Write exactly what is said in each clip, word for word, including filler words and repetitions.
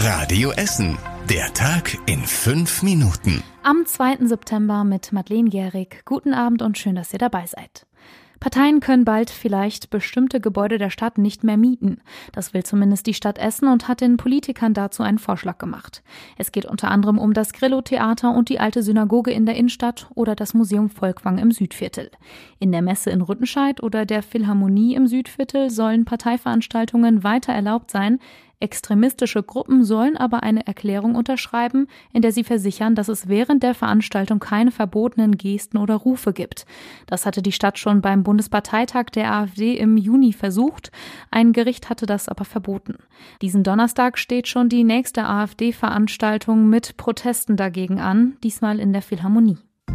Radio Essen. Der Tag in fünf Minuten. Am zweiten September mit Madeleine Gehrig. Guten Abend und schön, dass ihr dabei seid. Parteien können bald vielleicht bestimmte Gebäude der Stadt nicht mehr mieten. Das will zumindest die Stadt Essen und hat den Politikern dazu einen Vorschlag gemacht. Es geht unter anderem um das Grillo-Theater und die alte Synagoge in der Innenstadt oder das Museum Volkwang im Südviertel. In der Messe in Rüttenscheid oder der Philharmonie im Südviertel sollen Parteiveranstaltungen weiter erlaubt sein. Extremistische Gruppen sollen aber eine Erklärung unterschreiben, in der sie versichern, dass es während der Veranstaltung keine verbotenen Gesten oder Rufe gibt. Das hatte die Stadt schon beim Bundesparteitag der AfD im Juni versucht. Ein Gericht hatte das aber verboten. Diesen Donnerstag steht schon die nächste AfD-Veranstaltung mit Protesten dagegen an, diesmal in der Philharmonie.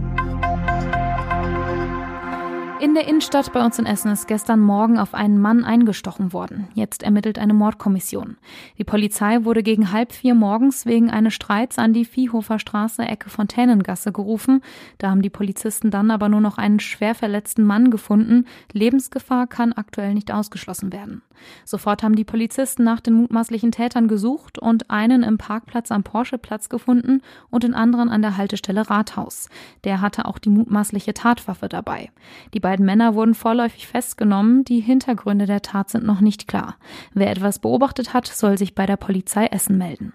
In der Innenstadt bei uns in Essen ist gestern Morgen auf einen Mann eingestochen worden. Jetzt ermittelt eine Mordkommission. Die Polizei wurde gegen halb vier morgens wegen eines Streits an die Viehhofer Straße Ecke Fontänengasse gerufen. Da haben die Polizisten dann aber nur noch einen schwer verletzten Mann gefunden. Lebensgefahr kann aktuell nicht ausgeschlossen werden. Sofort haben die Polizisten nach den mutmaßlichen Tätern gesucht und einen im Parkplatz am Porscheplatz gefunden und den anderen an der Haltestelle Rathaus. Der hatte auch die mutmaßliche Tatwaffe dabei. Die beiden Männer wurden vorläufig festgenommen. Die Hintergründe der Tat sind noch nicht klar. Wer etwas beobachtet hat, soll sich bei der Polizei Essen melden.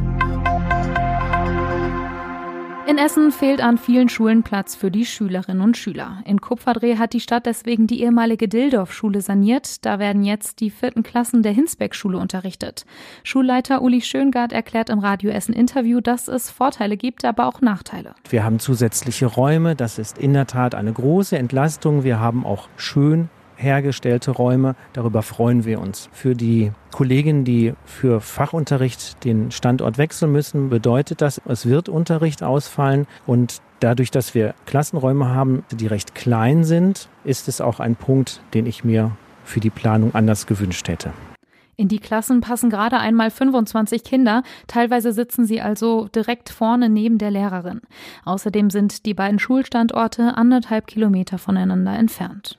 In Essen fehlt an vielen Schulen Platz für die Schülerinnen und Schüler. In Kupferdreh hat die Stadt deswegen die ehemalige Dildorf-Schule saniert. Da werden jetzt die vierten Klassen der Hinsbeck-Schule unterrichtet. Schulleiter Uli Schöngard erklärt im Radio Essen Interview, dass es Vorteile gibt, aber auch Nachteile. Wir haben zusätzliche Räume, das ist in der Tat eine große Entlastung. Wir haben auch schön hergestellte Räume, darüber freuen wir uns. Für die Kolleginnen, die für Fachunterricht den Standort wechseln müssen, bedeutet das, es wird Unterricht ausfallen und dadurch, dass wir Klassenräume haben, die recht klein sind, ist es auch ein Punkt, den ich mir für die Planung anders gewünscht hätte. In die Klassen passen gerade einmal fünfundzwanzig Kinder. Teilweise sitzen sie also direkt vorne neben der Lehrerin. Außerdem sind die beiden Schulstandorte anderthalb Kilometer voneinander entfernt.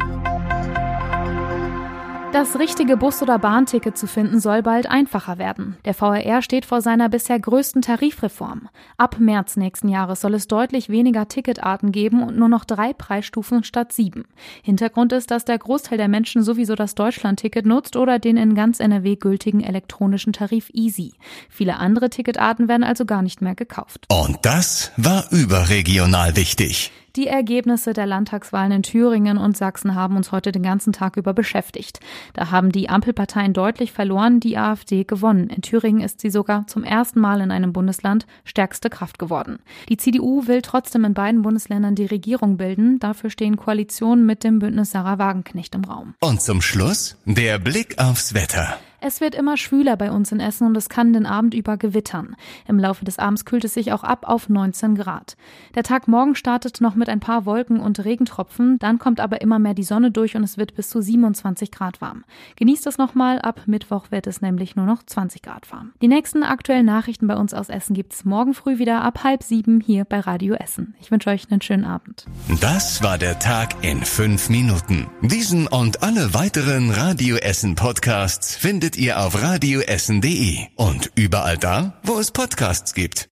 Das richtige Bus- oder Bahnticket zu finden soll bald einfacher werden. Der V R R steht vor seiner bisher größten Tarifreform. Ab März nächsten Jahres soll es deutlich weniger Ticketarten geben und nur noch drei Preisstufen statt sieben. Hintergrund ist, dass der Großteil der Menschen sowieso das Deutschland-Ticket nutzt oder den in ganz N R W gültigen elektronischen Tarif Easy. Viele andere Ticketarten werden also gar nicht mehr gekauft. Und das war überregional wichtig. Die Ergebnisse der Landtagswahlen in Thüringen und Sachsen haben uns heute den ganzen Tag über beschäftigt. Da haben die Ampelparteien deutlich verloren, die AfD gewonnen. In Thüringen ist sie sogar zum ersten Mal in einem Bundesland stärkste Kraft geworden. Die C D U will trotzdem in beiden Bundesländern die Regierung bilden. Dafür stehen Koalitionen mit dem Bündnis Sarah Wagenknecht im Raum. Und zum Schluss der Blick aufs Wetter. Es wird immer schwüler bei uns in Essen und es kann den Abend über gewittern. Im Laufe des Abends kühlt es sich auch ab auf neunzehn Grad. Der Tag morgen startet noch mit ein paar Wolken und Regentropfen, dann kommt aber immer mehr die Sonne durch und es wird bis zu siebenundzwanzig Grad warm. Genießt es nochmal, ab Mittwoch wird es nämlich nur noch zwanzig Grad warm. Die nächsten aktuellen Nachrichten bei uns aus Essen gibt's morgen früh wieder ab halb sieben hier bei Radio Essen. Ich wünsche euch einen schönen Abend. Das war der Tag in fünf Minuten. Diesen und alle weiteren Radio Essen Podcasts findet ihr auf radioessen punkt de und überall da, wo es Podcasts gibt.